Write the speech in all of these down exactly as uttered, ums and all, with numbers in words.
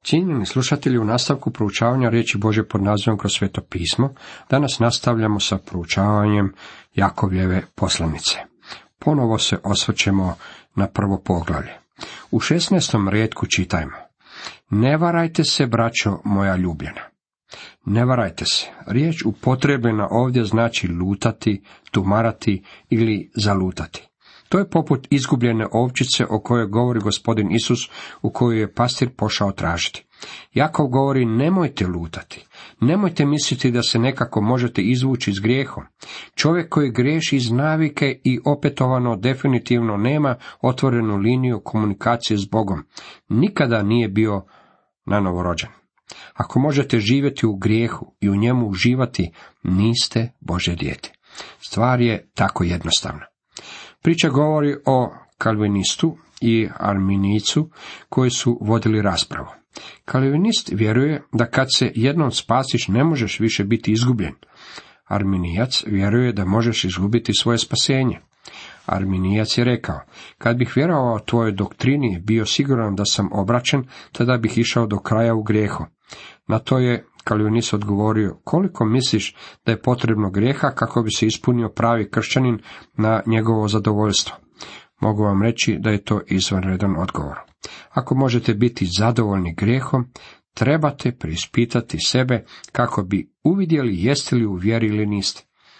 Cijenjeni slušatelji, u nastavku proučavanja riječi Božje pod nazivom Kroz sveto pismo, danas nastavljamo sa proučavanjem Jakovljeve poslanice. Ponovo se osvrćemo na prvo poglavlje. U šesnaestom rijetku čitajmo: Ne varajte se, braćo moja ljubljena. Ne varajte se. Riječ upotrebljena ovdje znači lutati, tumarati ili zalutati. To je poput izgubljene ovčice o kojoj govori gospodin Isus, u koju je pastir pošao tražiti. Jakov govori: nemojte lutati, nemojte misliti da se nekako možete izvući s grijehom. Čovjek koji griješi iz navike i opetovano definitivno nema otvorenu liniju komunikacije s Bogom. Nikada nije bio nanovo rođen. Ako možete živjeti u grijehu i u njemu uživati, niste Božje dijete. Stvar je tako jednostavna. Priča govori o kalvinistu i arminijicu koji su vodili raspravu. Kalvinist vjeruje da kad se jednom spasiš ne možeš više biti izgubljen. Arminijac vjeruje da možeš izgubiti svoje spasenje. Arminijac je rekao: kad bih vjerovao tvojoj doktrini, bio siguran da sam obraćen, tada bih išao do kraja u grijehu. Na to je Kalvinist odgovorio: koliko misliš da je potrebno grijeha kako bi se ispunio pravi kršćanin na njegovo zadovoljstvo? Mogu vam reći da je to izvanredan odgovor. Ako možete biti zadovoljni grijehom, trebate preispitati sebe kako bi uvidjeli jeste li u vjeri ili niste.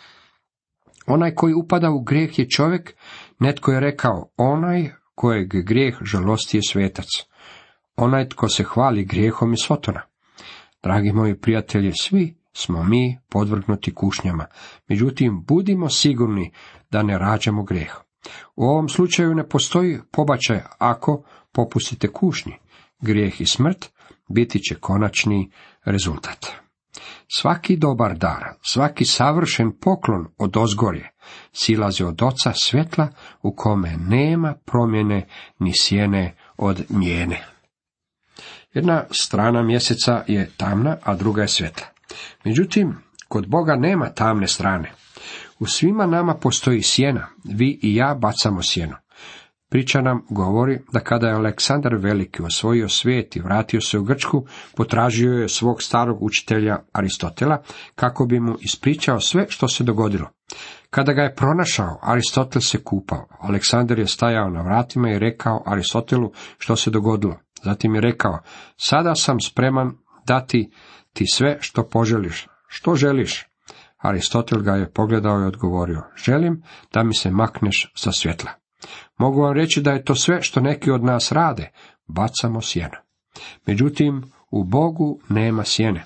Onaj koji upada u grijeh je čovjek, netko je rekao, onaj kojeg grijeh žalosti je svetac. Onaj tko se hvali grijehom je sotona. Dragi moji prijatelji, svi smo mi podvrgnuti kušnjama, međutim budimo sigurni da ne rađamo grijeh. U ovom slučaju ne postoji pobačaj ako popustite kušnji. Grijeh i smrt biti će konačni rezultat. Svaki dobar dar, svaki savršen poklon od ozgorje silazi od Oca svjetla u kome nema promjene ni sjene od mijene. Jedna strana mjeseca je tamna, a druga je svjetla. Međutim, kod Boga nema tamne strane. U svima nama postoji sjena, vi i ja bacamo sjeno. Priča nam govori da kada je Aleksandar Veliki osvojio svijet i vratio se u Grčku, potražio je svog starog učitelja Aristotela kako bi mu ispričao sve što se dogodilo. Kada ga je pronašao, Aristotel se kupao. Aleksandar je stajao na vratima i rekao Aristotelu što se dogodilo. Zatim je rekao: sada sam spreman dati ti sve što poželiš. Što želiš? Aristotel ga je pogledao i odgovorio: želim da mi se makneš sa svjetla. Mogu vam reći da je to sve što neki od nas rade, bacamo sjeno. Međutim, u Bogu nema sjene,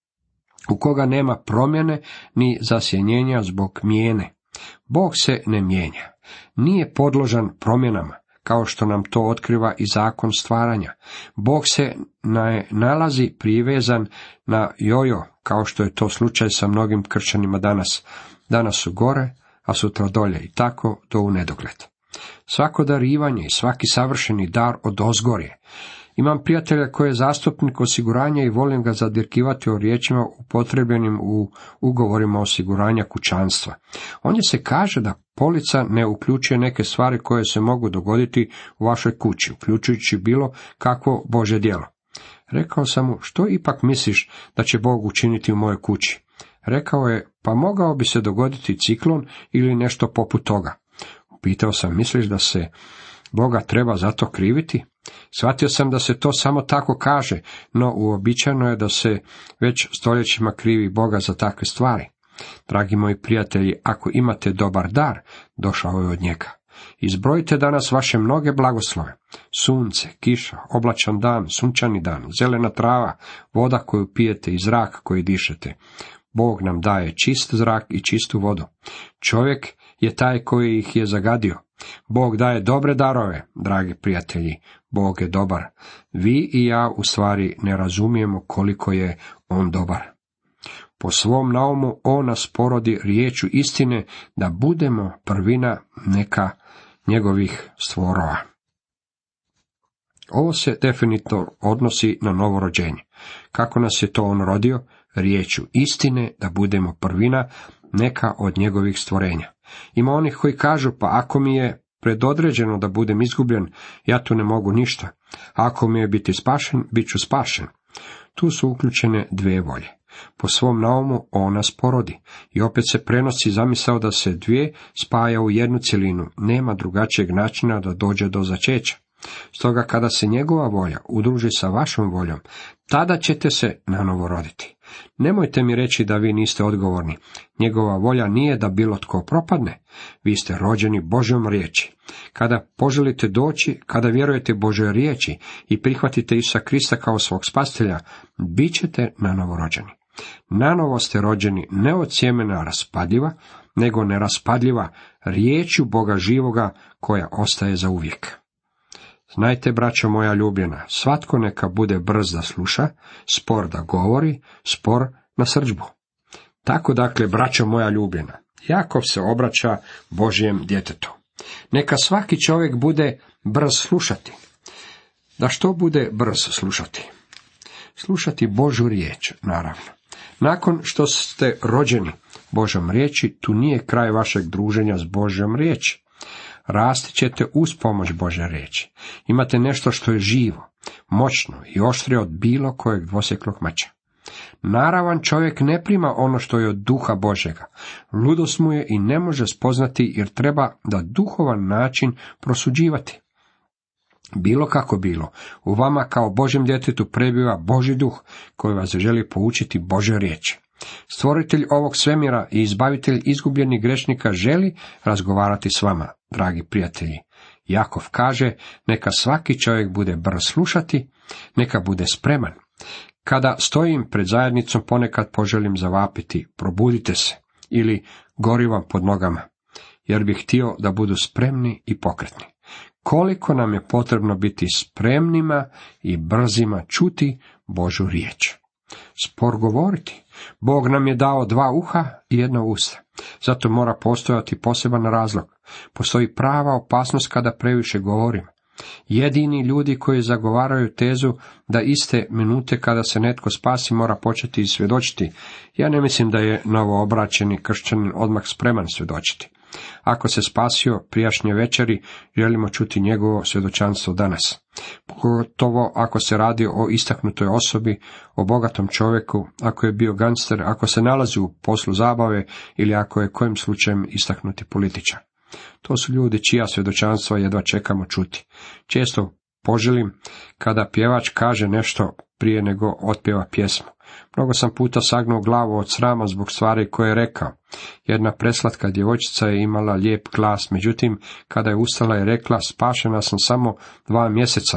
u koga nema promjene ni zasjenjenja zbog mijene. Bog se ne mijenja, nije podložan promjenama, kao što nam to otkriva i zakon stvaranja. Bog se ne nalazi privezan na jojo, kao što je to slučaj sa mnogim kršćanima danas. Danas su gore, a sutra dolje, i tako do u nedogled. Svako darivanje i svaki savršeni dar od ozgorje. Imam prijatelja koji je zastupnik osiguranja i volim ga zadirkivati o riječima upotrebljenim u ugovorima osiguranja kućanstva. Ondje se kaže da polica ne uključuje neke stvari koje se mogu dogoditi u vašoj kući, uključujući bilo kakvo Božje djelo. Rekao sam mu: što ipak misliš da će Bog učiniti u mojoj kući? Rekao je: pa mogao bi se dogoditi ciklon ili nešto poput toga. Pitao sam: misliš da se Boga treba za to kriviti? Shvatio sam da se to samo tako kaže, no uobičajeno je da se već stoljećima krivi Boga za takve stvari. Dragi moji prijatelji, ako imate dobar dar, došao je od njega. Izbrojite danas vaše mnoge blagoslove: sunce, kiša, oblačan dan, sunčani dan, zelena trava, voda koju pijete i zrak koji dišete. Bog nam daje čist zrak i čistu vodu. Čovjek je taj koji ih je zagadio. Bog daje dobre darove, dragi prijatelji, Bog je dobar. Vi i ja u stvari ne razumijemo koliko je On dobar. Po svom naumu On nas porodi riječu istine da budemo prvina neka njegovih stvorova. Ovo se definitivno odnosi na novo rođenje. Kako nas je to On rodio? Riječu istine da budemo prvina neka od njegovih stvorenja. Ima onih koji kažu: pa ako mi je predodređeno da budem izgubljen, ja tu ne mogu ništa. Ako mi je biti spašen, bit ću spašen. Tu su uključene dvije volje. Po svom naumu on nas porodi i opet se prenosi zamisao da se dvije spaja u jednu cjelinu, nema drugačijeg načina da dođe do začeća. Stoga kada se njegova volja udruži sa vašom voljom, tada ćete se nanovo roditi. Nemojte mi reći da vi niste odgovorni. Njegova volja nije da bilo tko propadne. Vi ste rođeni Božjom riječi. Kada poželite doći, kada vjerujete Božoj riječi i prihvatite Isusa Krista kao svog spasitelja, bit ćete nanovo rođeni. Nanovo ste rođeni ne od sjemena raspadljiva, nego neraspadljiva riječju Boga živoga koja ostaje za uvijek. Znajte, braćo moja ljubljena, svatko neka bude brz da sluša, spor da govori, spor na srdžbu. Tako dakle, braćo moja ljubljena, Jakov se obraća Božjem djetetu. Neka svaki čovjek bude brz slušati. Da što bude brz slušati? Slušati Božju riječ, naravno. Nakon što ste rođeni Božjom riječi, tu nije kraj vašeg druženja s Božjom riječi. Rasti ćete uz pomoć Božje riječi. Imate nešto što je živo, moćno i oštrije od bilo kojeg dvosjeklog mača. Naravan čovjek ne prima ono što je od duha Božjega. Ludost mu je i ne može spoznati jer treba da duhovan način prosuđivati. Bilo kako bilo, u vama kao Božjem djetetu prebiva Božji duh koji vas želi poučiti Božjoj riječi. Stvoritelj ovog svemira i izbavitelj izgubljenih grešnika želi razgovarati s vama, dragi prijatelji. Jakov kaže, neka svaki čovjek bude brz slušati, neka bude spreman. Kada stojim pred zajednicom, ponekad poželim zavapiti, probudite se, ili gori vam pod nogama, jer bih htio da budu spremni i pokretni. Koliko nam je potrebno biti spremnima i brzima čuti Božju riječ. Spor govoriti. Bog nam je dao dva uha i jedno usta. Zato mora postojati poseban razlog. Postoji prava opasnost kada previše govorimo. Jedini ljudi koji zagovaraju tezu da iste minute kada se netko spasi mora početi svjedočiti, ja ne mislim da je novoobraćeni kršćanin odmah spreman svjedočiti. Ako se spasio prijašnje večeri, želimo čuti njegovo svjedočanstvo danas. Pogotovo ako se radi o istaknutoj osobi, o bogatom čovjeku, ako je bio gangster, ako se nalazi u poslu zabave ili ako je kojim slučajem istaknuti političar. To su ljudi čija svjedočanstva jedva čekamo čuti. Često poželim kada pjevač kaže nešto prije nego otpjeva pjesmu. Mnogo sam puta sagnuo glavu od srama zbog stvari koje je rekao. Jedna preslatka djevojčica je imala lijep glas, međutim, kada je ustala i rekla, spašena sam samo dva mjeseca.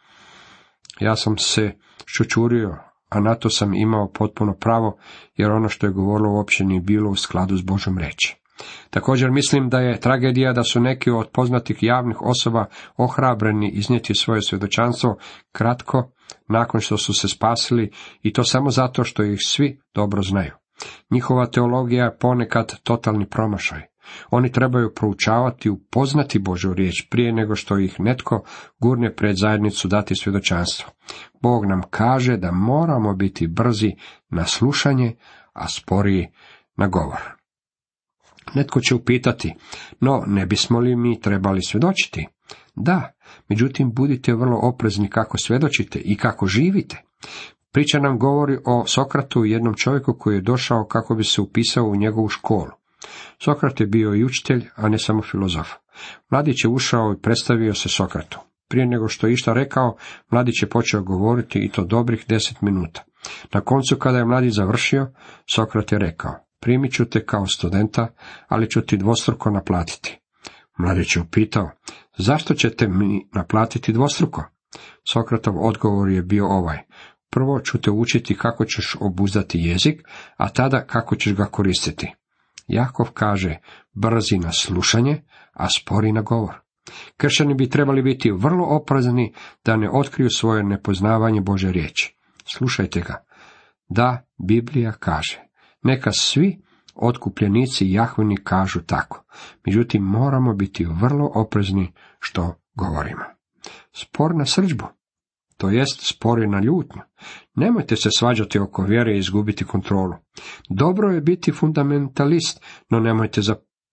Ja sam se šučurio, a na to sam imao potpuno pravo, jer ono što je govorilo uopće nije bilo u skladu s Božjom riječi. Također mislim da je tragedija da su neki od poznatih javnih osoba ohrabreni iznijeti svoje svjedočanstvo kratko nakon što su se spasili i to samo zato što ih svi dobro znaju. Njihova teologija je ponekad totalni promašaj. Oni trebaju proučavati i upoznati Božju riječ prije nego što ih netko gurne pred zajednicu dati svjedočanstvo. Bog nam kaže da moramo biti brzi na slušanje, a sporiji na govor. Netko će upitati, no ne bismo li mi trebali svjedočiti? Da, međutim budite vrlo oprezni kako svjedočite i kako živite. Priča nam govori o Sokratu, jednom čovjeku koji je došao kako bi se upisao u njegovu školu. Sokrat je bio i učitelj, a ne samo filozof. Mladić je ušao i predstavio se Sokratu. Prije nego što je išta rekao, mladić je počeo govoriti i to dobrih deset minuta. Na koncu, kada je mladić završio, Sokrat je rekao, primit ću te kao studenta, ali ću ti dvostruko naplatiti. Mladić je upitao, zašto ćete mi naplatiti dvostruko? Sokratov odgovor je bio ovaj, prvo ću te učiti kako ćeš obuzdati jezik, a tada kako ćeš ga koristiti. Jakov kaže, brzi na slušanje, a spori na govor. Kršćani bi trebali biti vrlo oprezni da ne otkriju svoje nepoznavanje Božje riječi. Slušajte ga. Da, Biblija kaže, neka svi otkupljenici Jahvini kažu tako. Međutim, moramo biti vrlo oprezni što govorimo. Spor na srdžbu, to jest spori na ljutnju. Nemojte se svađati oko vjere i izgubiti kontrolu. Dobro je biti fundamentalist, no nemojte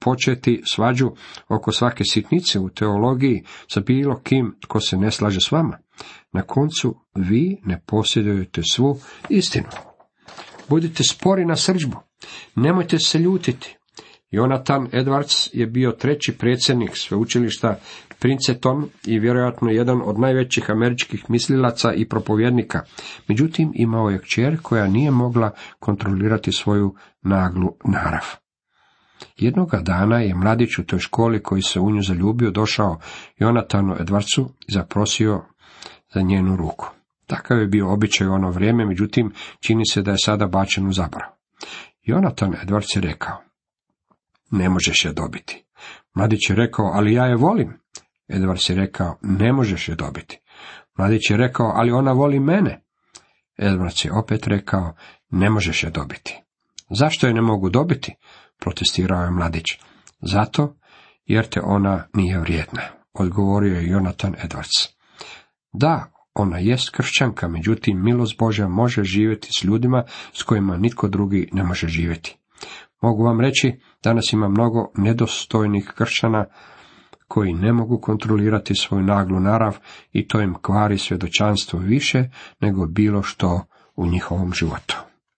početi svađu oko svake sitnice u teologiji sa bilo kim tko se ne slaže s vama. Na koncu vi ne posjedujete svu istinu. Budite spori na srdžbu. Nemojte se ljutiti. Jonathan Edwards je bio treći predsjednik sveučilišta Princeton i vjerojatno jedan od najvećih američkih mislilaca i propovjednika. Međutim, imao je kćer koja nije mogla kontrolirati svoju naglu narav. Jednoga dana je mladić u toj školi koji se u nju zaljubio došao Jonathanu Edwardsu i zaprosio za njenu ruku. Takav je bio običaj u ono vrijeme, međutim, čini se da je sada bačen u zaborav. Jonathan Edwards je rekao: ne možeš je dobiti. Mladić je rekao: ali ja je volim. Edwards je rekao: ne možeš je dobiti. Mladić je rekao: ali ona voli mene. Edwards je opet rekao: ne možeš je dobiti. Zašto je ne mogu dobiti? Protestirao je mladić. Zato jer te ona nije vrijedna, odgovorio je Jonathan Edwards. Da, ona jest kršćanka, međutim milost Božja može živjeti s ljudima s kojima nitko drugi ne može živjeti. Mogu vam reći, danas ima mnogo nedostojnih kršćana koji ne mogu kontrolirati svoju naglu narav i to im kvari svjedočanstvo više nego bilo što u njihovom životu.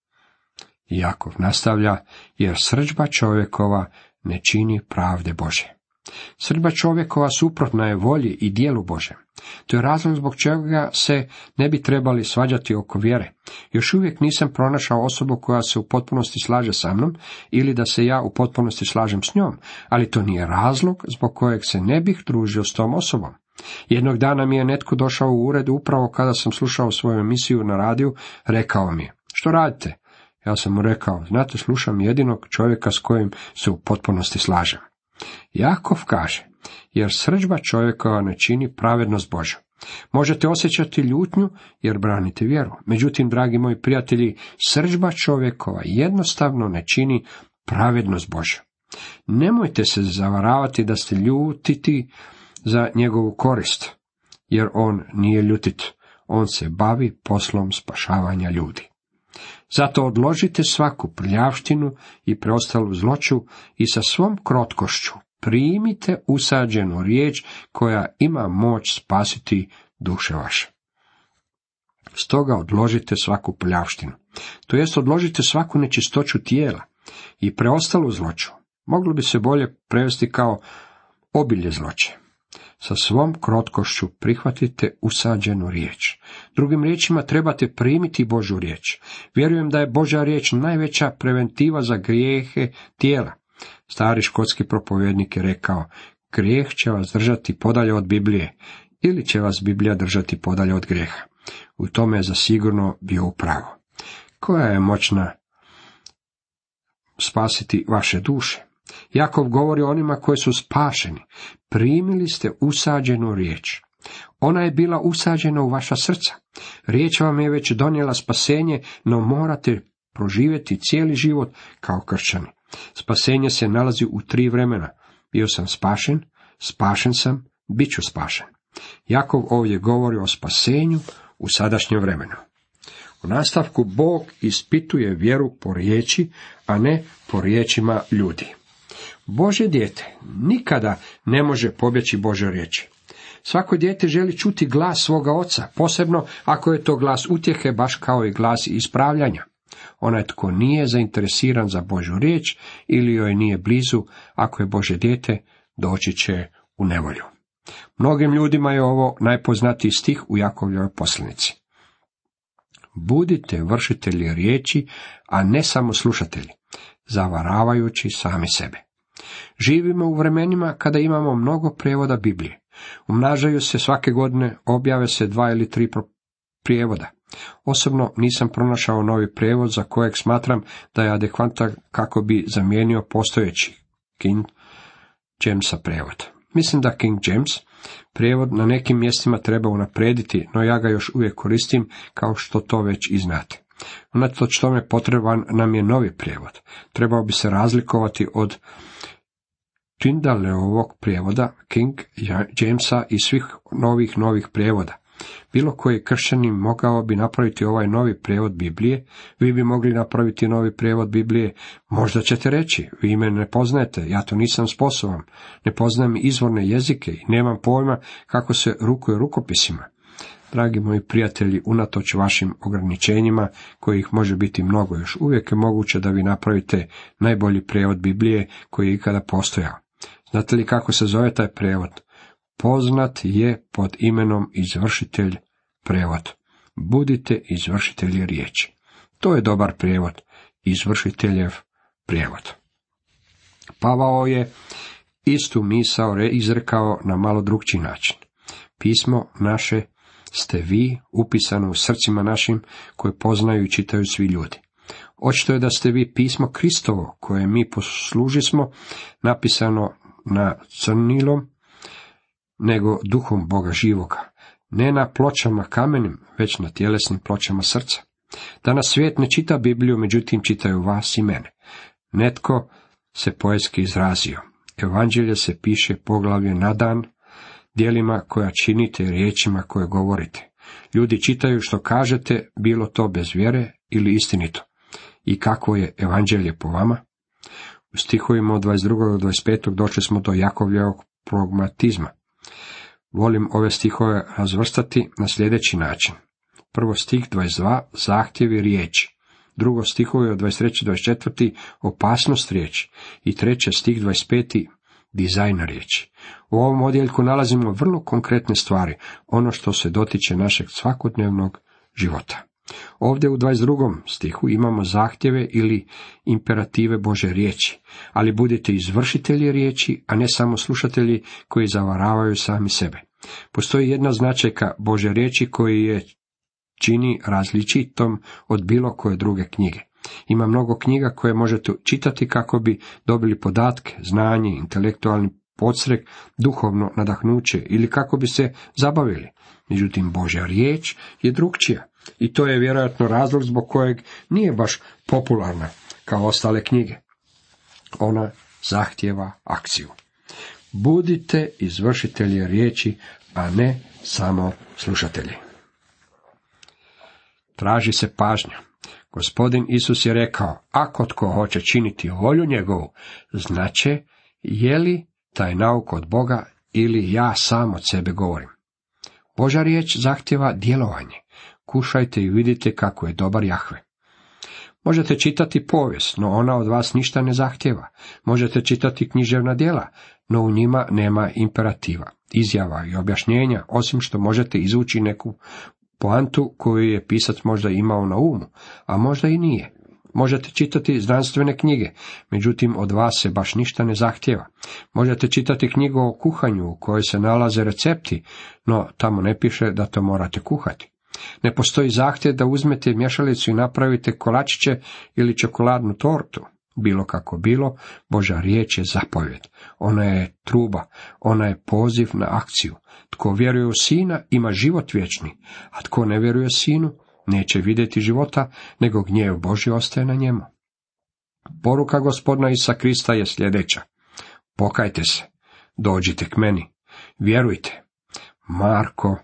Jakov nastavlja, jer srdžba čovjekova ne čini pravde Bože. Srdžba čovjekova suprotna je volji i dijelu Bože. To je razlog zbog čega se ne bi trebali svađati oko vjere. Još uvijek nisam pronašao osobu koja se u potpunosti slaže sa mnom ili da se ja u potpunosti slažem s njom, ali to nije razlog zbog kojeg se ne bih družio s tom osobom. Jednog dana mi je netko došao u ured upravo kada sam slušao svoju emisiju na radiju, rekao mi je: što radite? Ja sam mu rekao: znate, slušam jedinog čovjeka s kojim se u potpunosti slažem. Jakov kaže, jer srdžba čovjekova ne čini pravednost Božju. Možete osjećati ljutnju jer branite vjeru. Međutim, dragi moji prijatelji, srdžba čovjekova jednostavno ne čini pravednost Božju. Nemojte se zavaravati da ste ljutiti za njegovu korist, jer on nije ljutit. On se bavi poslom spašavanja ljudi. Zato odložite svaku prljavštinu i preostalu zloću i sa svom krotkošću primite usađenu riječ koja ima moć spasiti duše vaše. Stoga odložite svaku prljavštinu, to jest odložite svaku nečistoću tijela i preostalu zloću. Moglo bi se bolje prevesti kao obilje zloće. Sa svom krotkošću prihvatite usađenu riječ. Drugim riječima, trebate primiti Božju riječ. Vjerujem da je Božja riječ najveća preventiva za grijehe tijela. Stari škotski propovjednik je rekao: grijeh će vas držati podalje od Biblije, ili će vas Biblija držati podalje od grijeha. U tome je zasigurno bio upravo. Koja je moćna spasiti vaše duše? Jakov govori o onima koji su spašeni. Primili ste usađenu riječ. Ona je bila usađena u vaša srca. Riječ vam je već donijela spasenje, no morate proživjeti cijeli život kao kršćani. Spasenje se nalazi u tri vremena. Bio sam spašen, spašen sam, bit ću spašen. Jakov ovdje govori o spasenju u sadašnjem vremenu. U nastavku Bog ispituje vjeru po riječi, a ne po riječima ljudi. Božje dijete nikada ne može pobjeći Božoj riječi. Svako dijete želi čuti glas svoga oca, posebno ako je to glas utjehe, baš kao i glas ispravljanja. Onaj tko nije zainteresiran za Božju riječ ili joj nije blizu, ako je Božje dijete, doći će u nevolju. Mnogim ljudima je ovo najpoznatiji stih u Jakovljevoj poslanici. Budite vršitelji riječi, a ne samo slušatelji, zavaravajući sami sebe. Živimo u vremenima kada imamo mnogo prijevoda Biblije. Umnažaju se svake godine, objave se dva ili tri prijevoda. Osobno nisam pronašao novi prijevod za kojeg smatram da je adekvatan kako bi zamijenio postojeći King Jamesa prijevod. Mislim da King James prijevod na nekim mjestima treba unaprijediti, no ja ga još uvijek koristim kao što to već i znate. Unatoč tome potreban nam je novi prijevod. Trebao bi se razlikovati od Tyndaleovog prijevoda, King Jamesa i svih novih novih prijevoda. Bilo koji kršćanin mogao bi napraviti ovaj novi prijevod Biblije, vi bi mogli napraviti novi prijevod Biblije, možda ćete reći, vi me ne poznajete, ja to nisam sposoban, ne poznajem izvorne jezike i nemam pojma kako se rukuje rukopisima. Dragi moji prijatelji, unatoč vašim ograničenjima, kojih može biti mnogo, još uvijek je moguće da vi napravite najbolji prijevod Biblije koji je ikada postojao. Znate li kako se zove taj prijevod? Poznat je pod imenom izvršitelj prijevod. Budite izvršitelji riječi. To je dobar prijevod, izvršiteljev prijevod. Pavao je istu misao izrekao na malo drukčiji način. Pismo naše ste vi, upisano u srcima našim, koje poznaju i čitaju svi ljudi. Očito je da ste vi pismo Kristovo, koje mi poslužismo, napisano na crnilom, nego duhom Boga živoga, ne na pločama kamenim, već na tjelesnim pločama srca. Danas svijet ne čita Bibliju, međutim čitaju vas i mene. Netko se poetski izrazio. Evanđelje se piše poglavlje na dan, djelima koja činite i riječima koje govorite. Ljudi čitaju što kažete, bilo to bez vjere ili istinito. I kako je evanđelje po vama? U stihovima od dvadeset drugog do dvadeset petog došli smo do Jakovljevog pragmatizma. Volim ove stihove razvrstati na sljedeći način. Prvo stih dvadeset dva, zahtjevi riječi. Drugo stihovi od dvadeset tri do dvadeset četiri, opasnost riječi. I treće stih dvadeset pet, dizajn riječi. U ovom odjeljku nalazimo vrlo konkretne stvari, ono što se dotiče našeg svakodnevnog života. Ovdje u dvadeset drugom stihu imamo zahtjeve ili imperative Bože riječi, ali budite izvršitelji riječi, a ne samo slušatelji koji zavaravaju sami sebe. Postoji jedna značajka Bože riječi koji je čini različitom od bilo koje druge knjige. Ima mnogo knjiga koje možete čitati kako bi dobili podatke, znanje, intelektualni podstrek, duhovno nadahnuće ili kako bi se zabavili. Međutim, Božja riječ je drukčija i to je vjerojatno razlog zbog kojeg nije baš popularna kao ostale knjige. Ona zahtijeva akciju. Budite izvršitelji riječi, a ne samo slušatelji. Traži se pažnja. Gospodin Isus je rekao, ako tko hoće činiti volju njegovu, znače je li taj nauk od Boga ili ja sam od sebe govorim. Božja riječ zahtjeva djelovanje. Kušajte i vidite kako je dobar Jahve. Možete čitati povijest, no ona od vas ništa ne zahtjeva. Možete čitati književna djela, no u njima nema imperativa, izjava i objašnjenja, osim što možete izvući neku poantu koju je pisac možda imao na umu, a možda i nije. Možete čitati znanstvene knjige, međutim od vas se baš ništa ne zahtjeva. Možete čitati knjigu o kuhanju u kojoj se nalaze recepti, no tamo ne piše da to morate kuhati. Ne postoji zahtjev da uzmete mješalicu i napravite kolačiće ili čokoladnu tortu. Bilo kako bilo, Božja riječ je zapovjed. Ona je truba, ona je poziv na akciju. Tko vjeruje u Sina ima život vječni, a tko ne vjeruje Sinu neće vidjeti života, nego gnjev Božji ostaje na njemu. Poruka Gospodina Isusa Krista je sljedeća. Pokajte se, dođite k meni, vjerujte. Marko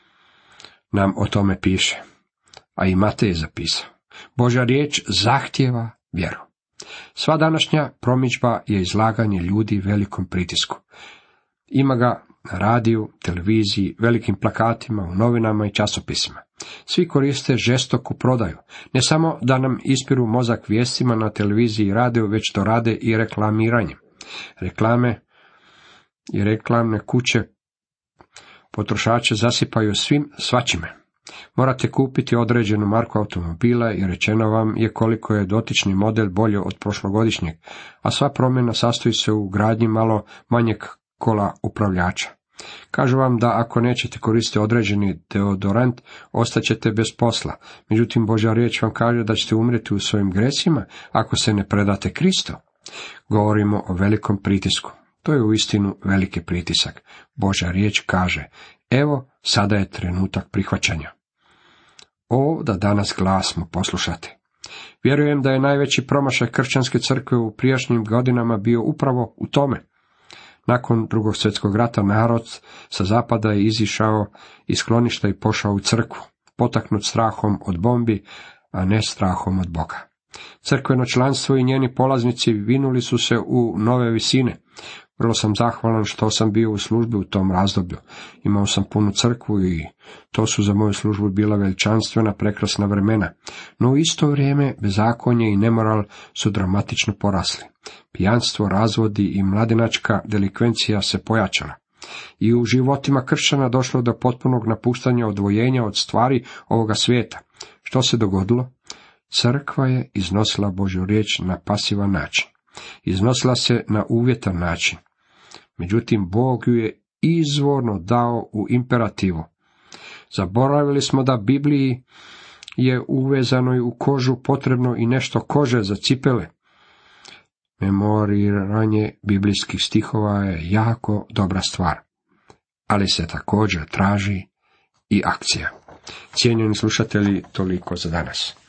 nam o tome piše, a i Matej je zapisao. Božja riječ zahtjeva vjeru. Sva današnja promidžba je izlaganje ljudi velikom pritisku. Ima ga na radiju, televiziji, velikim plakatima, u novinama i časopisima. Svi koriste žestoku prodaju. Ne samo da nam ispiru mozak vijestima na televiziji i radiju, već to rade i reklamiranjem. Reklame i reklamne kuće potrošače zasipaju svim svačime. Morate kupiti određenu marku automobila i rečeno vam je koliko je dotični model bolje od prošlogodišnjeg, a sva promjena sastoji se u gradnji malo manjeg kola upravljača. Kažu vam da ako nećete koristiti određeni deodorant, ostaćete bez posla. Međutim, Božja riječ vam kaže da ćete umrijeti u svojim gresima ako se ne predate Kristu. Govorimo o velikom pritisku. To je uistinu veliki pritisak. Božja riječ kaže, evo, sada je trenutak prihvaćanja. O, da danas glas mu poslušate. Vjerujem da je najveći promašaj kršćanske crkve u prijašnjim godinama bio upravo u tome. Nakon drugog svjetskog rata narod sa zapada je izišao iz skloništa i pošao u crkvu, potaknut strahom od bombi, a ne strahom od Boga. Crkveno članstvo i njeni polaznici vinuli su se u nove visine. Vrlo sam zahvalan što sam bio u službi u tom razdoblju. Imao sam punu crkvu i to su za moju službu bila veličanstvena, prekrasna vremena. No u isto vrijeme bezakonje i nemoral su dramatično porasli. Pijanstvo, razvodi i mladenačka delikvencija se pojačala. I u životima kršćana došlo do potpunog napuštanja, odvojenja od stvari ovoga svijeta. Što se dogodilo? Crkva je iznosila Božju riječ na pasivan način. Iznosila se na uvjetan način. Međutim, Bog ju je izvorno dao u imperativu. Zaboravili smo da Bibliji je uvezanoj u kožu potrebno i nešto kože za cipele. Memoriranje biblijskih stihova je jako dobra stvar, ali se također traži i akcija. Cijenjeni slušatelji, toliko za danas.